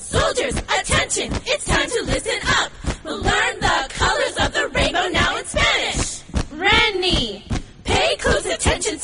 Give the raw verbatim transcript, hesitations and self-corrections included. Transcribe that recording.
Soldiers, attention, it's time to listen up. We'll learn the colors of the rainbow now in Spanish. Rennie, pay close attention